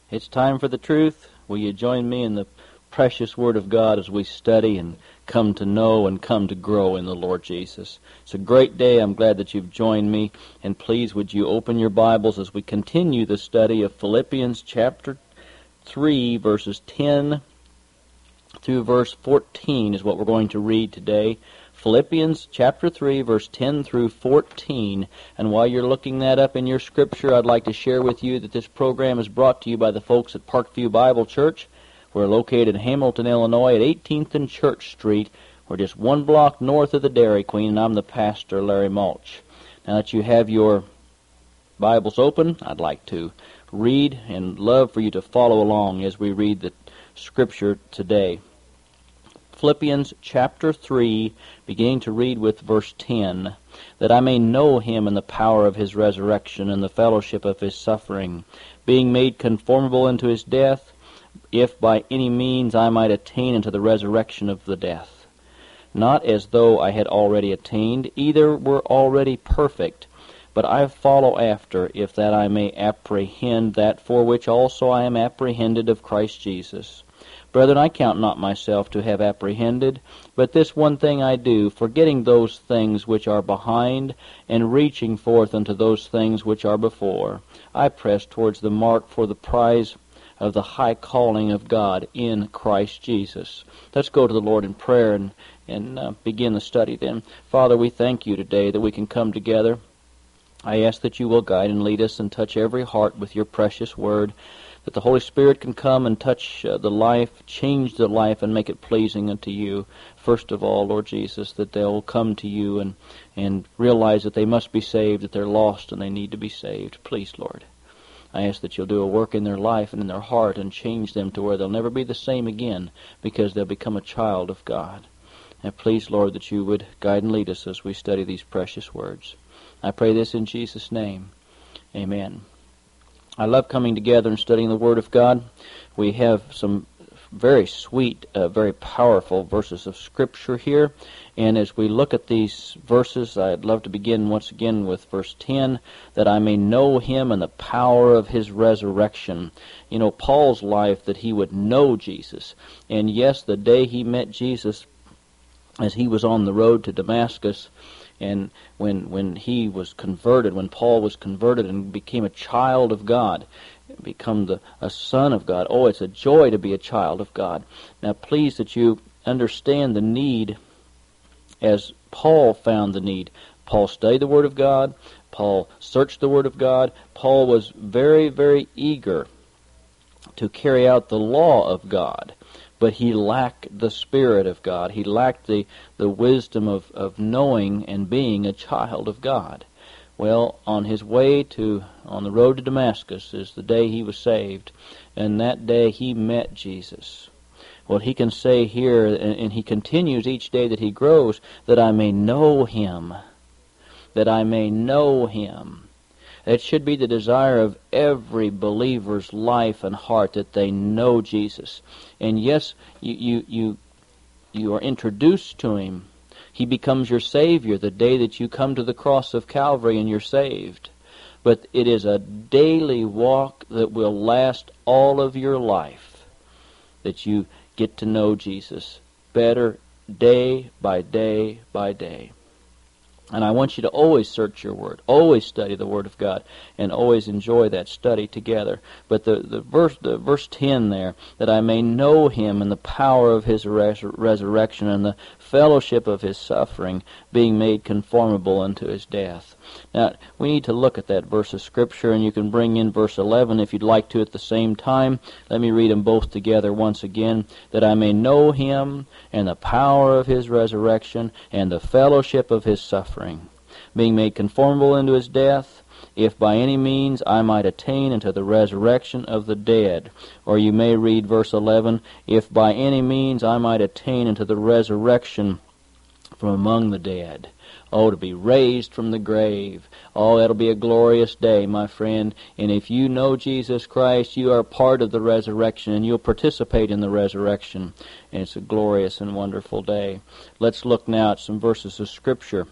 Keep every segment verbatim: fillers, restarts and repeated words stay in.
It's time for the truth. Will you join me in the precious Word of God as we study and come to know and come to grow in the Lord Jesus? It's a great day. I'm glad that you've joined me. And please, would you open your Bibles as we continue the study of Philippians chapter three, verses ten through verse fourteen is what we're going to read today. Philippians chapter three, verse ten through fourteen. And while you're looking that up in your scripture, I'd like to share with you that this program is brought to you by the folks at Parkview Bible Church. We're located in Hamilton, Illinois at eighteenth and Church Street. We're just one block north of the Dairy Queen, and I'm the pastor, Larry Mulch. Now that you have your Bibles open, I'd like to read and love for you to follow along as we read the scripture today. Philippians chapter three, beginning to read with verse ten, that I may know him in the power of his resurrection and the fellowship of his suffering, being made conformable unto his death, if by any means I might attain unto the resurrection of the death. Not as though I had already attained, either were already perfect, but I follow after, if that I may apprehend that for which also I am apprehended of Christ Jesus. Brethren, I count not myself to have apprehended, but this one thing I do, forgetting those things which are behind, and reaching forth unto those things which are before, I press towards the mark for the prize of the high calling of God in Christ Jesus. Let's go to the Lord in prayer and, and uh, begin the study then. Father, we thank you today that we can come together. I ask that you will guide and lead us and touch every heart with your precious word, that the Holy Spirit can come and touch uh, the life, change the life, and make it pleasing unto you. First of all, Lord Jesus, that they'll come to you and, and realize that they must be saved, that they're lost and they need to be saved. Please, Lord, I ask that you'll do a work in their life and in their heart and change them to where they'll never be the same again, because they'll become a child of God. And please, Lord, that you would guide and lead us as we study these precious words. I pray this in Jesus' name. Amen. I love coming together and studying the Word of God. We have some very sweet, uh, very powerful verses of Scripture here. And as we look at these verses, I'd love to begin once again with verse ten, that I may know him and the power of his resurrection. You know, Paul's life, that he would know Jesus. And yes, the day he met Jesus, as he was on the road to Damascus, and when when he was converted, when Paul was converted and became a child of God, become the a son of God. Oh, it's a joy to be a child of God. Now, please that you understand the need as Paul found the need. Paul studied the Word of God. Paul searched the Word of God. Paul was very, very eager to carry out the law of God. But he lacked the Spirit of God. He lacked the, the wisdom of, of knowing and being a child of God. Well, on his way to, on the road to Damascus is the day he was saved. And that day he met Jesus. Well, he can say here, and, and he continues each day that he grows, that I may know him. That I may know him. It should be the desire of every believer's life and heart that they know Jesus. And yes, you, you, you, you are introduced to him. He becomes your Savior the day that you come to the cross of Calvary and you're saved. But it is a daily walk that will last all of your life, that you get to know Jesus better day by day by day. And I want you to always search your Word, always study the Word of God, and always enjoy that study together. But the, the verse the verse ten there, that I may know him and the power of his res- resurrection and the fellowship of his suffering, being made conformable unto his death. Now, we need to look at that verse of Scripture, and you can bring in verse eleven if you'd like to at the same time. Let me read them both together once again. That I may know him and the power of his resurrection and the fellowship of his suffering, being made conformable unto his death, if by any means I might attain unto the resurrection of the dead. Or you may read verse eleven, if by any means I might attain unto the resurrection from among the dead. Oh, to be raised from the grave. Oh, that'll be a glorious day, my friend. And if you know Jesus Christ, you are part of the resurrection, and you'll participate in the resurrection. And it's a glorious and wonderful day. Let's look now at some verses of Scripture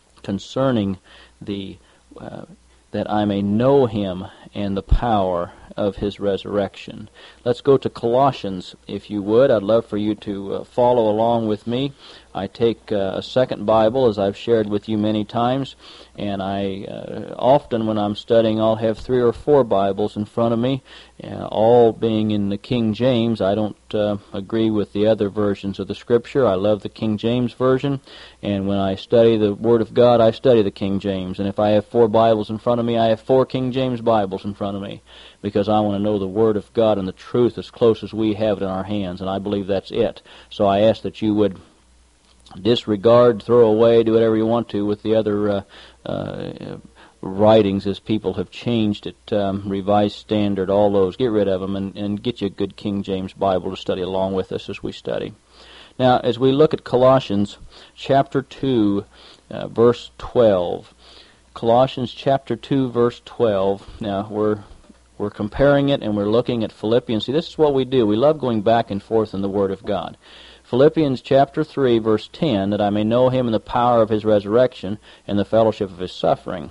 concerning the uh, that I may know him and the power of His resurrection. Let's go to Colossians, if you would. I'd love for you to uh, follow along with me. I take uh, a second Bible, as I've shared with you many times, and I uh, often when I'm studying I'll have three or four Bibles in front of me, uh, all being in the King James. I don't uh, agree with the other versions of the Scripture. I love the King James Version, and when I study the Word of God, I study the King James. And if I have four Bibles in front of me, I have four King James Bibles in front of me, because I want to know the Word of God and the truth as close as we have it in our hands, and I believe that's it. So I ask that you would disregard, throw away, do whatever you want to with the other uh, uh, writings as people have changed it, um, Revised Standard, all those. Get rid of them and, and get you a good King James Bible to study along with us as we study. Now, as we look at Colossians chapter two, uh, verse twelve, Colossians chapter two, verse twelve. Now, we're we're comparing it and we're looking at Philippians. See, this is what we do. We love going back and forth in the Word of God. Philippians chapter three, verse ten, that I may know Him in the power of His resurrection and the fellowship of His suffering.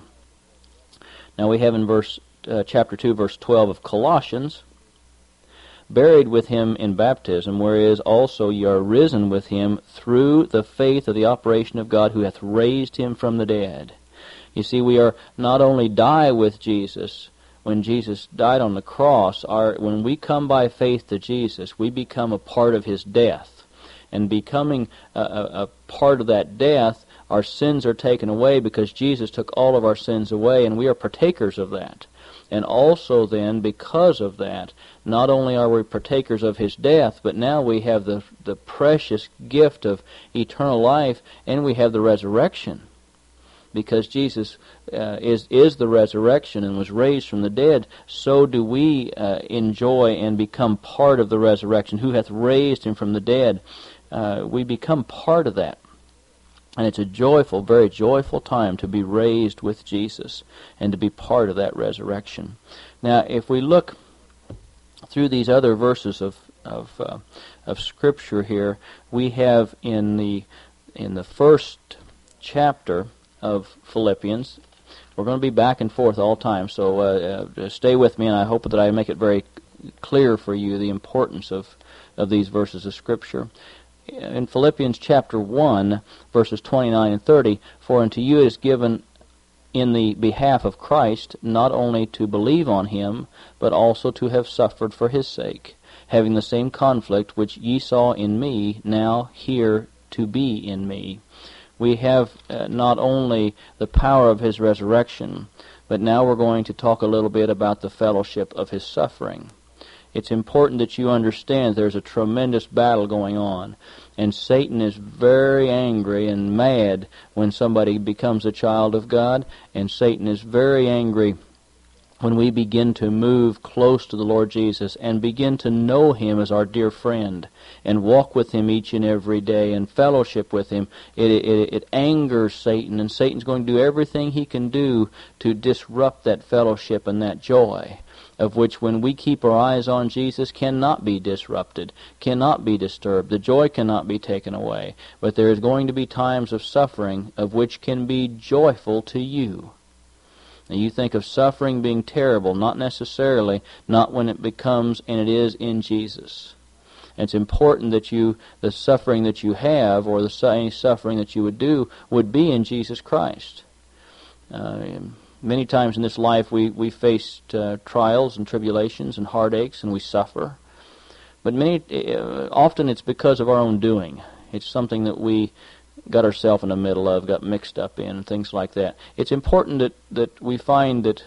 Now we have in verse uh, chapter two, verse twelve of Colossians, buried with Him in baptism, whereas also ye are risen with Him through the faith of the operation of God, who hath raised Him from the dead. You see, we are not only die with Jesus. When Jesus died on the cross, our, when we come by faith to Jesus, we become a part of His death. And becoming a, a, a part of that death, our sins are taken away because Jesus took all of our sins away, and we are partakers of that. And also then, because of that, not only are we partakers of His death, but now we have the, the precious gift of eternal life, and we have the resurrection. Because Jesus uh, is is the resurrection and was raised from the dead, so do we uh, enjoy and become part of the resurrection. Who hath raised Him from the dead? Uh, we become part of that. And it's a joyful, very joyful time to be raised with Jesus and to be part of that resurrection. Now, if we look through these other verses of of uh, of Scripture here, we have in the in the first chapter of Philippians. We're going to be back and forth all the time, so uh, uh, stay with me, and I hope that I make it very clear for you the importance of, of these verses of Scripture. In Philippians chapter one, verses twenty-nine and thirty, for unto you is given in the behalf of Christ not only to believe on Him, but also to have suffered for His sake, having the same conflict which ye saw in me, now here to be in me. We have uh, not only the power of His resurrection, but now we're going to talk a little bit about the fellowship of His suffering. It's important that you understand there's a tremendous battle going on, and Satan is very angry and mad when somebody becomes a child of God, and Satan is very angry when we begin to move close to the Lord Jesus and begin to know Him as our dear friend and walk with Him each and every day and fellowship with Him. It, it, it angers Satan, and Satan's going to do everything he can do to disrupt that fellowship and that joy, of which when we keep our eyes on Jesus cannot be disrupted, cannot be disturbed. The joy cannot be taken away. But there is going to be times of suffering of which can be joyful to you. Now you think of suffering being terrible, not necessarily, not when it becomes and it is in Jesus. It's important that you, the suffering that you have, or the any suffering that you would do, would be in Jesus Christ. Uh, many times in this life we, we face uh, trials and tribulations and heartaches, and we suffer. But many, uh, often it's because of our own doing. It's something that we got ourselves in the middle of, got mixed up in, and things like that. It's important that, that we find that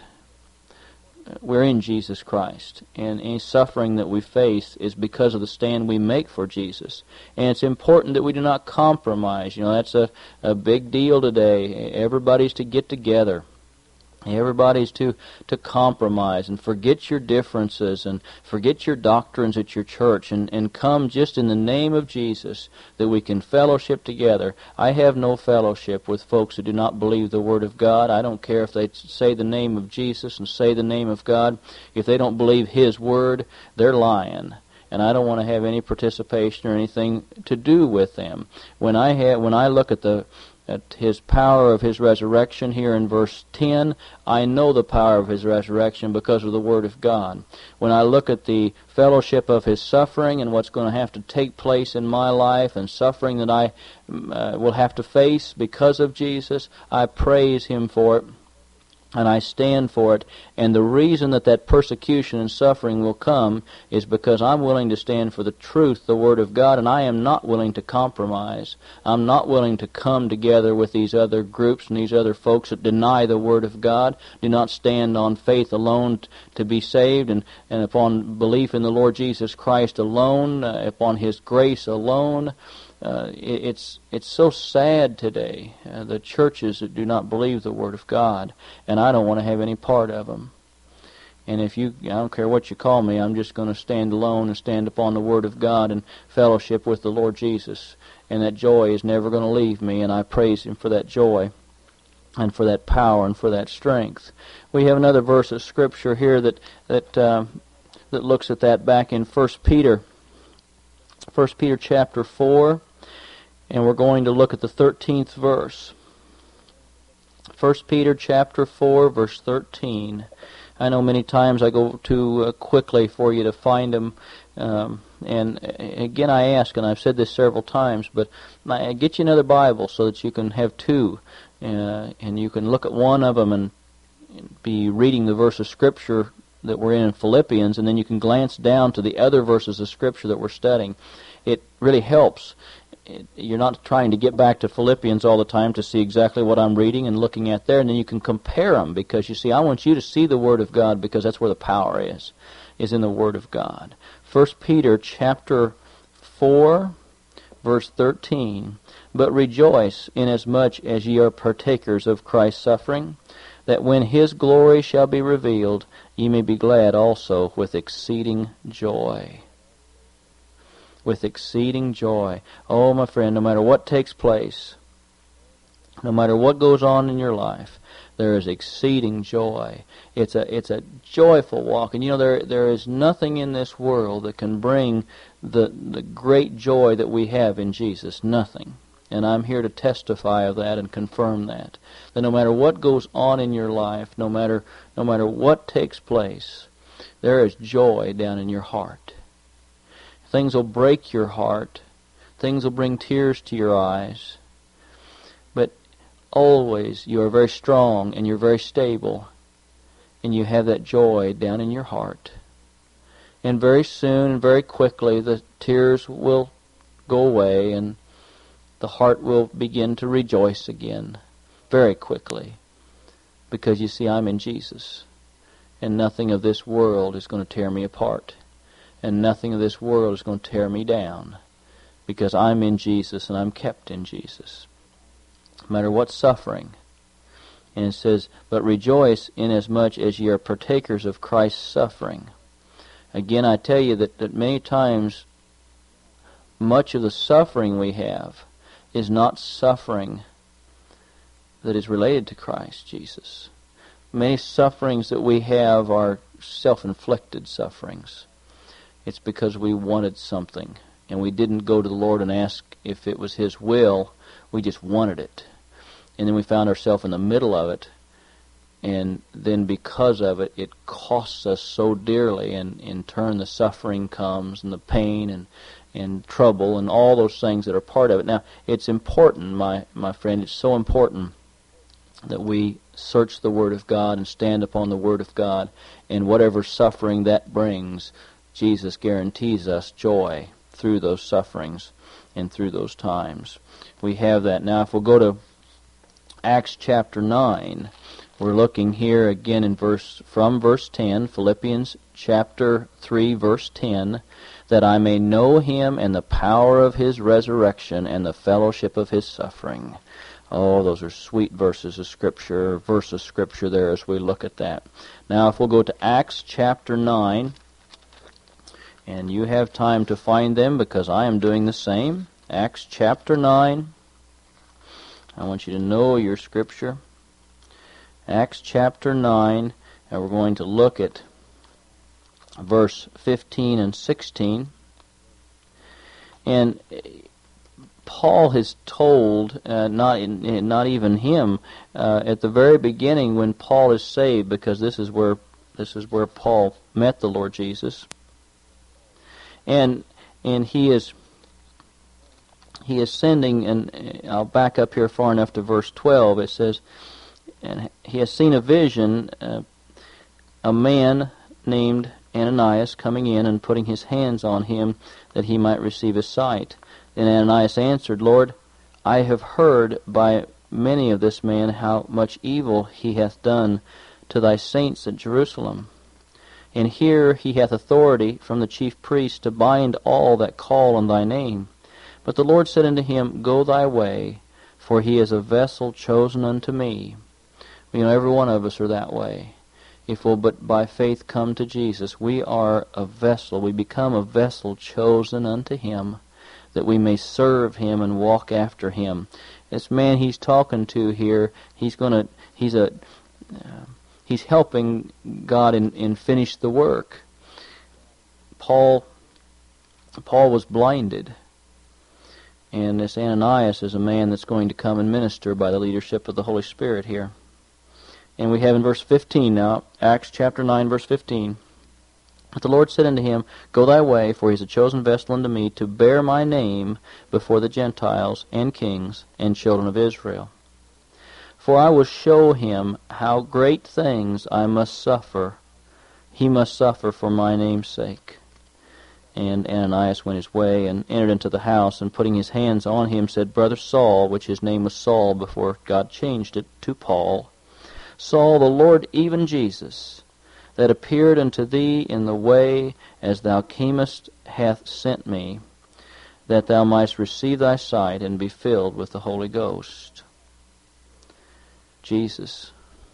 we're in Jesus Christ, and any suffering that we face is because of the stand we make for Jesus. And it's important that we do not compromise. You know, that's a, a big deal today. Everybody's to get together. Everybody's to, to compromise and forget your differences and forget your doctrines at your church and, and come just in the name of Jesus that we can fellowship together. I have no fellowship with folks who do not believe the Word of God. I don't care if they say the name of Jesus and say the name of God. If they don't believe His Word, they're lying. And I don't want to have any participation or anything to do with them. When I have, when I look at the at His power of His resurrection here in verse ten. I know the power of His resurrection because of the Word of God. When I look at the fellowship of His suffering and what's going to have to take place in my life and suffering that I uh, will have to face because of Jesus, I praise Him for it. And I stand for it. And the reason that that persecution and suffering will come is because I'm willing to stand for the truth, the Word of God, and I am not willing to compromise. I'm not willing to come together with these other groups and these other folks that deny the Word of God, do not stand on faith alone t- to be saved, and, and upon belief in the Lord Jesus Christ alone, uh, upon His grace alone. Uh, it, it's it's so sad today, uh, the churches that do not believe the Word of God, and I don't want to have any part of them. And if you, I don't care what you call me, I'm just going to stand alone and stand upon the Word of God and fellowship with the Lord Jesus. And that joy is never going to leave me, and I praise Him for that joy and for that power and for that strength. We have another verse of Scripture here that that uh, that looks at that back in First Peter. First Peter chapter four, and we're going to look at the thirteenth verse. First Peter chapter four, verse thirteen. I know many times I go too uh, quickly for you to find them, um, and again I ask, and I've said this several times, but I get you another Bible so that you can have two, uh, and you can look at one of them and be reading the verse of Scripture that we're in in Philippians, and then you can glance down to the other verses of Scripture that we're studying. It really helps. It, you're not trying to get back to Philippians all the time to see exactly what I'm reading and looking at there, and then you can compare them, because you see, I want you to see the Word of God, because that's where the power is, is in the Word of God. First Peter chapter four, verse thirteen. But rejoice inasmuch as ye are partakers of Christ's suffering, that when His glory shall be revealed, ye may be glad also with exceeding joy. With exceeding joy. Oh, my friend, no matter what takes place, no matter what goes on in your life, there is exceeding joy. It's a it's a joyful walk. And you know, there there is nothing in this world that can bring the the great joy that we have in Jesus. Nothing. And I'm here to testify of that and confirm that. That no matter what goes on in your life, no matter no matter what takes place, there is joy down in your heart. Things will break your heart. Things will bring tears to your eyes. But always you are very strong and you're very stable, and you have that joy down in your heart. And very soon and very quickly the tears will go away and the heart will begin to rejoice again very quickly. Because you see, I'm in Jesus, and nothing of this world is going to tear me apart. And nothing of this world is going to tear me down, because I'm in Jesus and I'm kept in Jesus. No matter what suffering. And it says, but rejoice inasmuch as ye are partakers of Christ's suffering. Again, I tell you that, that many times much of the suffering we have is not suffering that is related to Christ Jesus. Many sufferings that we have are self-inflicted sufferings. It's because we wanted something, and we didn't go to the Lord and ask if it was His will. We just wanted it. And then we found ourselves in the middle of it, and then because of it, it costs us so dearly, and in turn the suffering comes, and the pain, and, and trouble, and all those things that are part of it. Now, it's important, my, my friend, it's so important that we search the Word of God and stand upon the Word of God, and whatever suffering that brings, Jesus guarantees us joy through those sufferings and through those times. We have that. Now, if we'll go to Acts chapter nine, we're looking here again in verse from verse ten, Philippians chapter three, verse ten, that I may know Him and the power of His resurrection and the fellowship of His suffering. Oh, those are sweet verses of Scripture, verse of Scripture there as we look at that. Now, if we'll go to Acts chapter nine, and you have time to find them because I am doing the same. Acts chapter nine. I want you to know your Scripture. Acts chapter nine, and we're going to look at verse fifteen and sixteen. And Paul has told, uh, not in, not even him, uh, at the very beginning when Paul is saved, because this is where this is where Paul met the Lord Jesus, and and he is he is sending, and I'll back up here far enough to verse twelve. It says, and he has seen a vision, uh, a man named Ananias coming in and putting his hands on him that he might receive his sight. And Ananias answered, Lord, I have heard by many of this man how much evil he hath done to thy saints at Jerusalem. And here he hath authority from the chief priests to bind all that call on thy name. But the Lord said unto him, Go thy way, for he is a vessel chosen unto me. You know, every one of us are that way. If we'll but by faith come to Jesus, we are a vessel. We become a vessel chosen unto him, that we may serve him and walk after him. This man he's talking to here, he's gonna, he's a, uh, he's helping God in, in finish the work. Paul, Paul was blinded, and this Ananias is a man that's going to come and minister by the leadership of the Holy Spirit here. And we have in verse fifteen now, Acts chapter nine, verse fifteen. But the Lord said unto him, Go thy way, for he is a chosen vessel unto me, to bear my name before the Gentiles and kings and children of Israel. For I will show him how great things I must suffer. He must suffer for my name's sake. And Ananias went his way and entered into the house, and putting his hands on him, said, Brother Saul, which his name was Saul before God changed it to Paul, Saul, the Lord, even Jesus, that appeared unto thee in the way as thou camest, hath sent me, that thou mightest receive thy sight and be filled with the Holy Ghost. Jesus.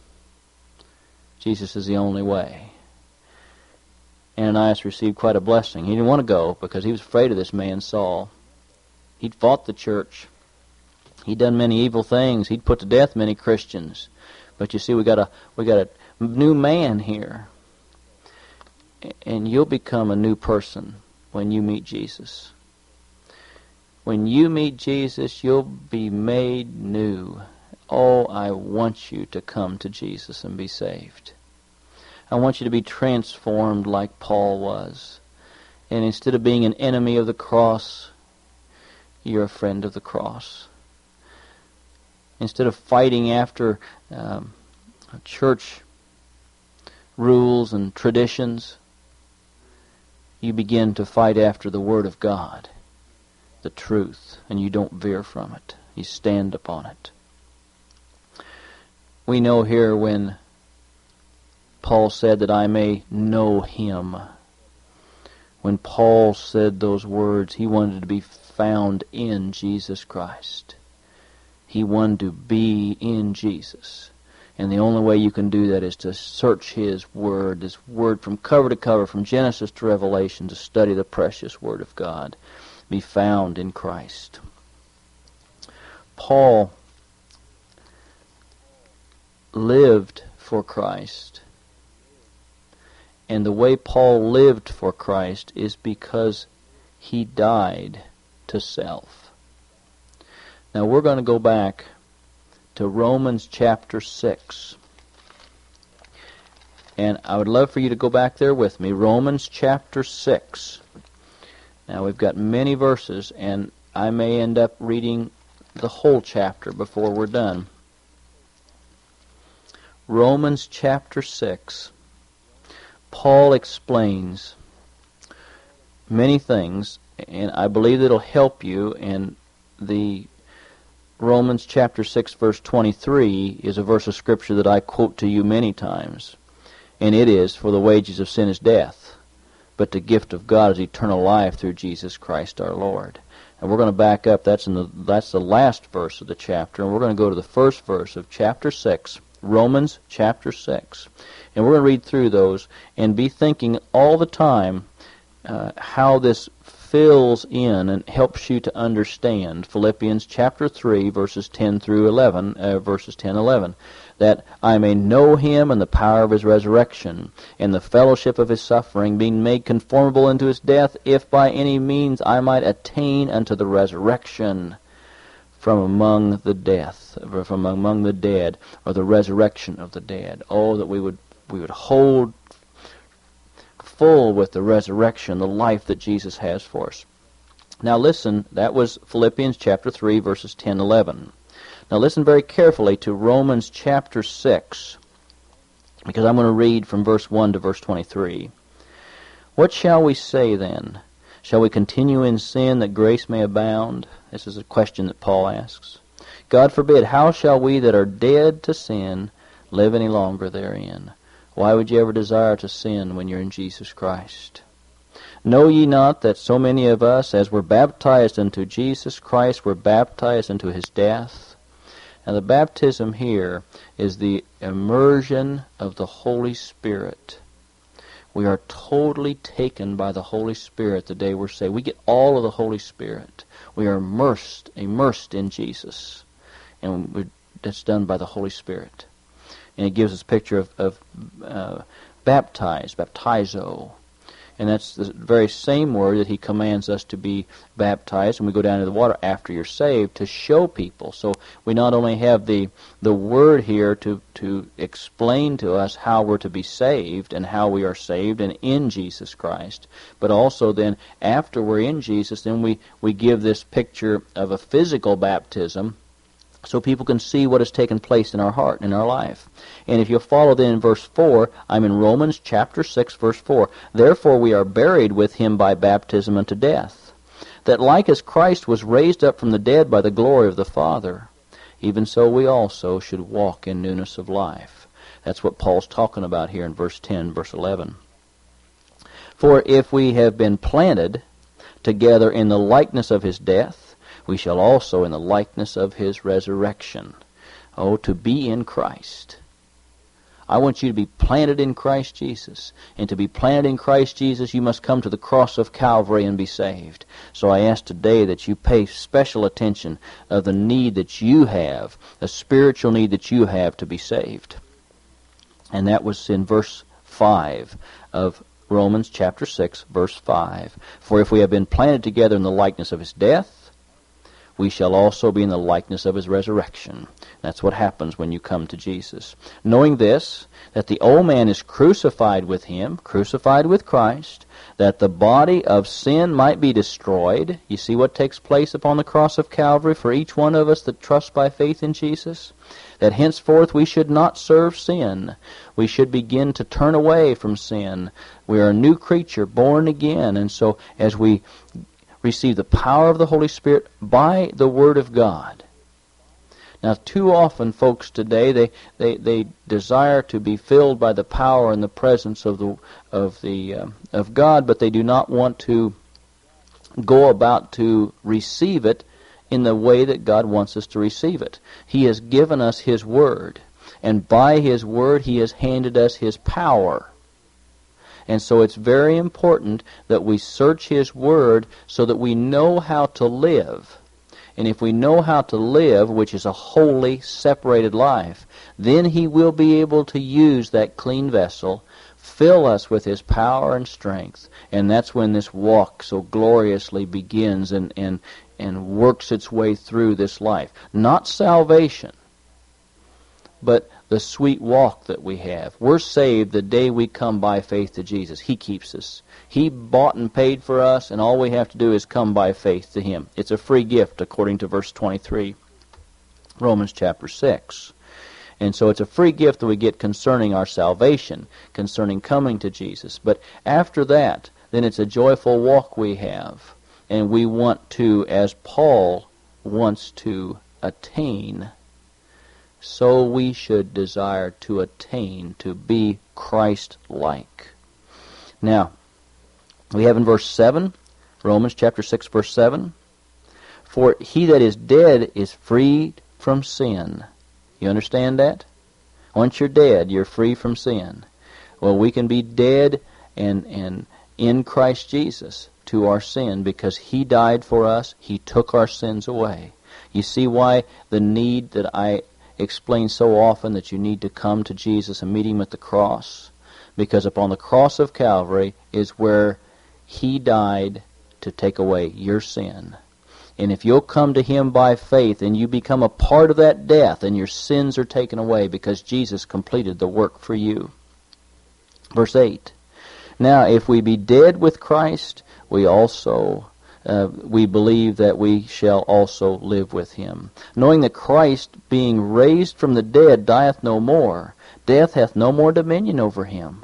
Jesus is the only way. Ananias received quite a blessing. He didn't want to go because he was afraid of this man Saul. He'd fought the church. He'd done many evil things. He'd put to death many Christians. But you see, we got a we got a new man here. And you'll become a new person when you meet Jesus. When you meet Jesus, you'll be made new. Oh, I want you to come to Jesus and be saved. I want you to be transformed like Paul was. And instead of being an enemy of the cross, you're a friend of the cross. Instead of fighting after um, church rules and traditions, you begin to fight after the Word of God, the truth, and you don't veer from it. You stand upon it. We know here when Paul said that I may know him. When Paul said those words, he wanted to be found in Jesus Christ. He wanted to be in Jesus. And the only way you can do that is to search His Word, His Word from cover to cover, from Genesis to Revelation, to study the precious Word of God. Be found in Christ. Paul lived for Christ. And the way Paul lived for Christ is because he died to self. Now we're going to go back to Romans chapter six. And I would love for you to go back there with me. Romans chapter six. Now we've got many verses, and I may end up reading the whole chapter before we're done. Romans chapter six. Paul explains many things, and I believe it'll help you. And the Romans chapter six, verse twenty-three is a verse of Scripture that I quote to you many times. And it is, for the wages of sin is death, but the gift of God is eternal life through Jesus Christ our Lord. And we're going to back up. That's in the that's the last verse of the chapter, and we're going to go to the first verse of chapter six, Romans chapter six. And we're going to read through those and be thinking all the time uh, how this fills in and helps you to understand Philippians chapter three, verses ten through eleven, uh, verses ten and eleven, that I may know Him and the power of His resurrection, and the fellowship of His suffering, being made conformable unto His death, if by any means I might attain unto the resurrection from among the death, from among the dead, or the resurrection of the dead. Oh, that we would we would hold full with the resurrection, the life that Jesus has for us. Now listen, that was Philippians chapter three, verses ten and eleven. Now listen very carefully to Romans chapter six, because I'm going to read from verse one to verse twenty-three. What shall we say then? Shall we continue in sin that grace may abound? This is a question that Paul asks. God forbid. How shall we that are dead to sin live any longer therein? Why would you ever desire to sin when you're in Jesus Christ? Know ye not that so many of us, as were baptized into Jesus Christ, were baptized into his death? Now the baptism here is the immersion of the Holy Spirit. We are totally taken by the Holy Spirit the day we're saved. We get all of the Holy Spirit. We are immersed, immersed in Jesus. And we're, that's done by the Holy Spirit. And it gives us a picture of, of uh, baptized, baptizo. And that's the very same word that he commands us to be baptized when we go down to the water after you're saved, to show people. So we not only have the the word here to, to explain to us how we're to be saved and how we are saved and in Jesus Christ, but also then after we're in Jesus, then we, we give this picture of a physical baptism so people can see what has taken place in our heart and in our life. And if you'll follow then in verse four, I'm in Romans chapter six, verse four. Therefore we are buried with him by baptism unto death, that like as Christ was raised up from the dead by the glory of the Father, even so we also should walk in newness of life. That's what Paul's talking about here in verse ten, verse eleven. For if we have been planted together in the likeness of his death, we shall also in the likeness of his resurrection. Oh, to be in Christ. I want you to be planted in Christ Jesus. And to be planted in Christ Jesus, you must come to the cross of Calvary and be saved. So I ask today that you pay special attention of the need that you have, the spiritual need that you have to be saved. And that was in verse five of Romans chapter six, verse five. For if we have been planted together in the likeness of his death, we shall also be in the likeness of his resurrection. That's what happens when you come to Jesus. Knowing this, that the old man is crucified with him, crucified with Christ, that the body of sin might be destroyed. You see what takes place upon the cross of Calvary for each one of us that trust by faith in Jesus? That henceforth we should not serve sin. We should begin to turn away from sin. We are a new creature, born again. And so as we receive the power of the Holy Spirit by the Word of God. Now, too often, folks today, they, they, they desire to be filled by the power and the presence of the of the uh, of God, but they do not want to go about to receive it in the way that God wants us to receive it. He has given us His Word, and by His Word He has handed us His power. And so it's very important that we search His Word so that we know how to live. And if we know how to live, which is a holy, separated life, then He will be able to use that clean vessel, fill us with His power and strength. And that's when this walk so gloriously begins and, and, and works its way through this life. Not salvation, but the sweet walk that we have. We're saved the day we come by faith to Jesus. He keeps us. He bought and paid for us, and all we have to do is come by faith to Him. It's a free gift, according to verse twenty-three, Romans chapter six. And so it's a free gift that we get concerning our salvation, concerning coming to Jesus. But after that, then it's a joyful walk we have. And we want to, as Paul wants to attain, so we should desire to attain to be Christ-like. Now, we have in verse seven, Romans chapter six, verse seven, for he that is dead is freed from sin. You understand that? Once you're dead, you're free from sin. Well, we can be dead and, and in Christ Jesus to our sin because He died for us. He took our sins away. You see why the need that I explain so often that you need to come to Jesus and meet Him at the cross? Because upon the cross of Calvary is where He died to take away your sin. And if you'll come to Him by faith and you become a part of that death, and your sins are taken away because Jesus completed the work for you. Verse eight. Now, if we be dead with Christ, we also, uh, we believe that we shall also live with Him. Knowing that Christ, being raised from the dead, dieth no more, death hath no more dominion over Him.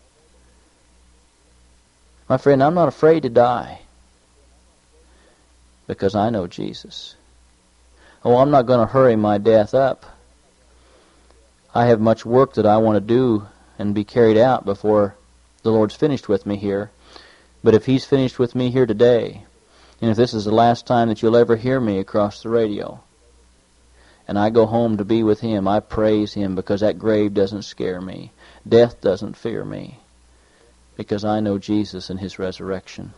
My friend, I'm not afraid to die, because I know Jesus. Oh, I'm not going to hurry my death up. I have much work that I want to do and be carried out before the Lord's finished with me here. But if He's finished with me here today, and if this is the last time that you'll ever hear me across the radio, and I go home to be with Him, I praise Him, because that grave doesn't scare me. Death doesn't fear me, because I know Jesus and His resurrection.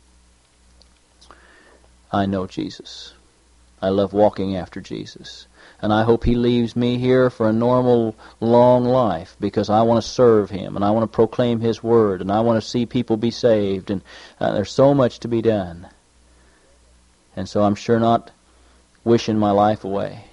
I know Jesus. I love walking after Jesus. And I hope He leaves me here for a normal, long life, because I want to serve Him, and I want to proclaim His Word, and I want to see people be saved, and uh, there's so much to be done. And so I'm sure not wishing my life away.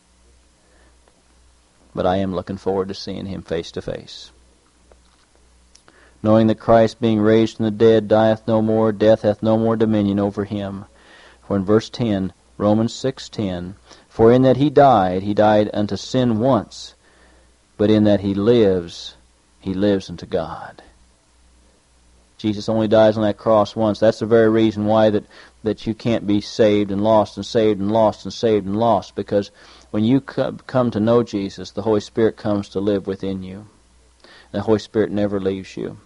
But I am looking forward to seeing Him face to face. Knowing that Christ, being raised from the dead, dieth no more, death hath no more dominion over Him. For in verse ten, Romans six ten, for in that He died, He died unto sin once, but in that He lives, He lives unto God. Jesus only dies on that cross once. That's the very reason why that, that you can't be saved and lost and saved and lost and saved and lost, because when you come to know Jesus, the Holy Spirit comes to live within you. The Holy Spirit never leaves you.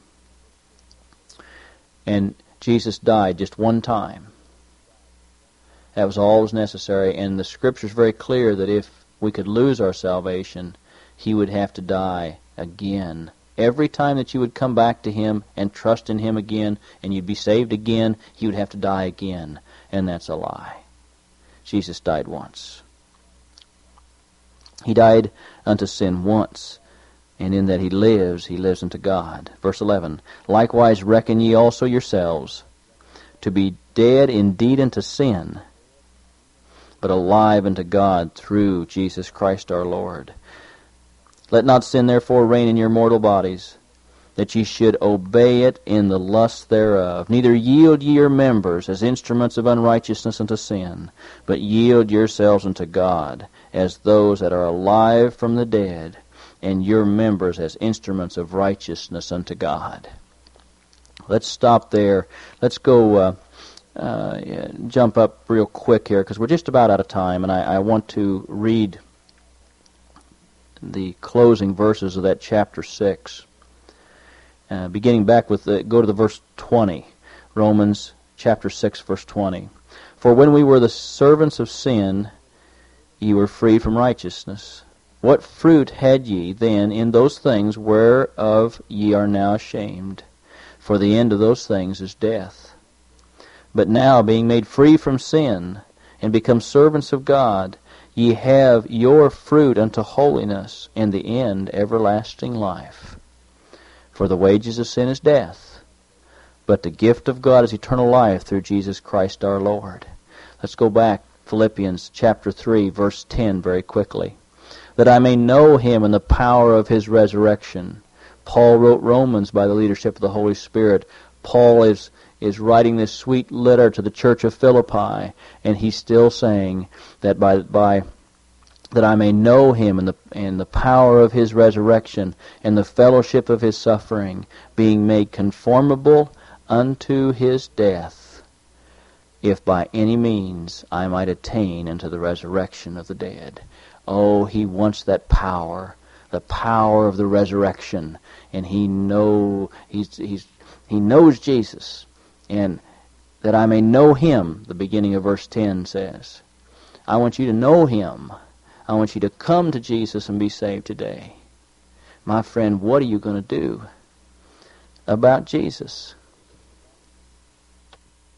And Jesus died just one time. That was all that was necessary, and the Scripture is very clear that if we could lose our salvation, He would have to die again. Every time that you would come back to Him and trust in Him again, and you'd be saved again, He would have to die again, and that's a lie. Jesus died once. He died unto sin once, and in that He lives, He lives unto God. Verse eleven, likewise reckon ye also yourselves to be dead indeed unto sin, but alive unto God through Jesus Christ our Lord. Let not sin therefore reign in your mortal bodies, that ye should obey it in the lust thereof. Neither yield ye your members as instruments of unrighteousness unto sin, but yield yourselves unto God as those that are alive from the dead, and your members as instruments of righteousness unto God. Let's stop there. Let's go... Uh, Uh, yeah, jump up real quick here, because we're just about out of time, and I, I want to read the closing verses of that chapter six. Uh, beginning back with, the, go to the verse twenty, Romans chapter six, verse twenty. For when we were the servants of sin, ye were freed from righteousness. What fruit had ye then in those things whereof ye are now ashamed? For the end of those things is death. But now, being made free from sin, and become servants of God, ye have your fruit unto holiness, and the end everlasting life. For the wages of sin is death, but the gift of God is eternal life through Jesus Christ our Lord. Let's go back, Philippians chapter three, verse ten, very quickly. That I may know Him in the power of His resurrection. Paul wrote Romans by the leadership of the Holy Spirit. Paul is... is writing this sweet letter to the church of Philippi, and he's still saying that by by that I may know Him in the in the power of His resurrection and the fellowship of His suffering, being made conformable unto His death, if by any means I might attain unto the resurrection of the dead. Oh, he wants that power, the power of the resurrection, and he know he's he's he knows Jesus. And that I may know Him, the beginning of verse ten says. I want you to know Him. I want you to come to Jesus and be saved today. My friend, what are you going to do about Jesus?